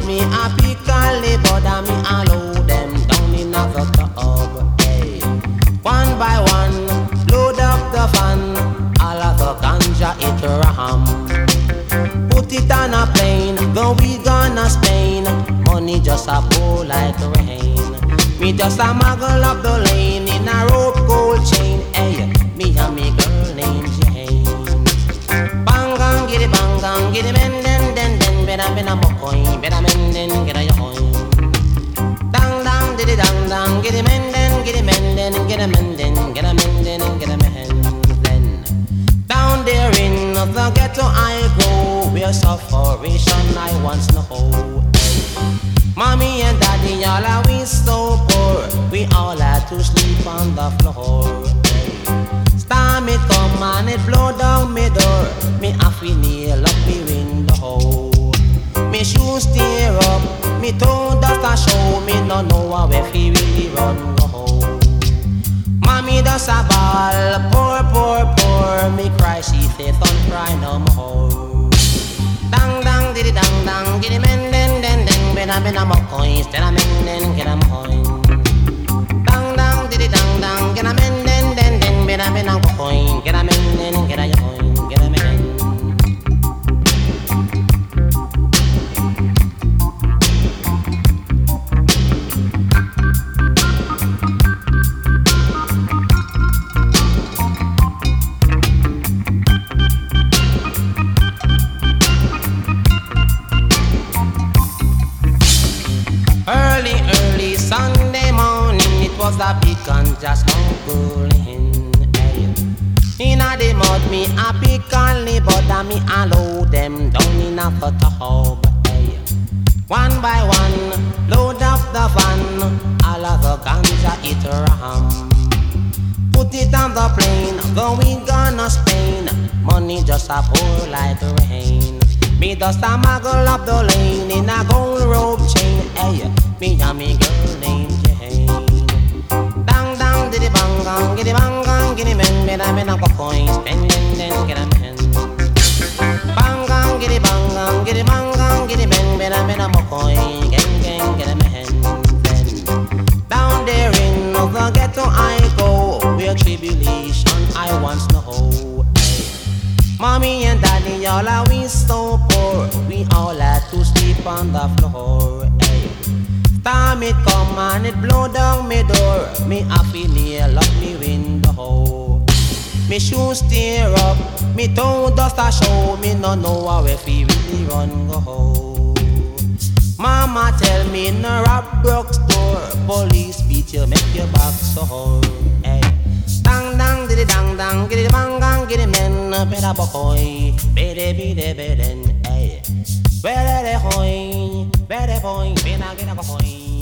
me a pick and lay bother me and load them down in a the tub. Hey. One by one, load up the fan, all of the ganja it ram. Put it on a plane, then we gonna Spain. Money just a pour like rain. Me just a muggle up the lane in a rope gold chain. Hey, me and me girl named Jane. Bangang, get it men, den, better men a mocoin, better men, den, get a yoin. Dang, did it, dang, get it men, den, get a men, den, get a men, den, get a men, den, get a men, then. Down there in the ghetto I go, where sufferation I once know. Mommy and daddy all are we so poor, we all had to sleep on the floor. Storm it come and it blow down me door, me have to nail up me window. Me shoes tear up, me toe dust a show, me no know where fi really run go. Mommy does a ball, poor, me cry she say son cry no more. Dang, diddy dang, get him in, den, better a mocoin, still a men, den, get a mocoin. Dang, diddy dang, get a men, den, better a mocoin, get a men, den, get a yoin, get a men. Early Sunday morning, it was a big ganja smuggling. In a the mud, me a pick and lay butter, me a load them down in a tub. One by one, load up the van, all of the ganja it ram. Put it on the plane, then we gonna Spain. Money just a pour like rain. Me just a muggle up the lane in a gold rope chain. Hey, me and me girl named Jane. Dang, diddy bang, get it men, better a coin, spend then get a men. Bang, get it men, better a coin, gang, get a men. Then down there in the ghetto I go, where tribulation I once know. Mommy and daddy all are we so poor, we all had to sleep on the floor. Hey. Storm it come and it blow down me door, me have to nail up me window. Me shoes tear up, me toe dust a show, me no know where fi really run go. Mama tell me in a rap broke store, police beat you make your back sore. Hey. Dang, diddy dang, get it bang, get it men, better boy, better, hey. Better boy, better get a boy.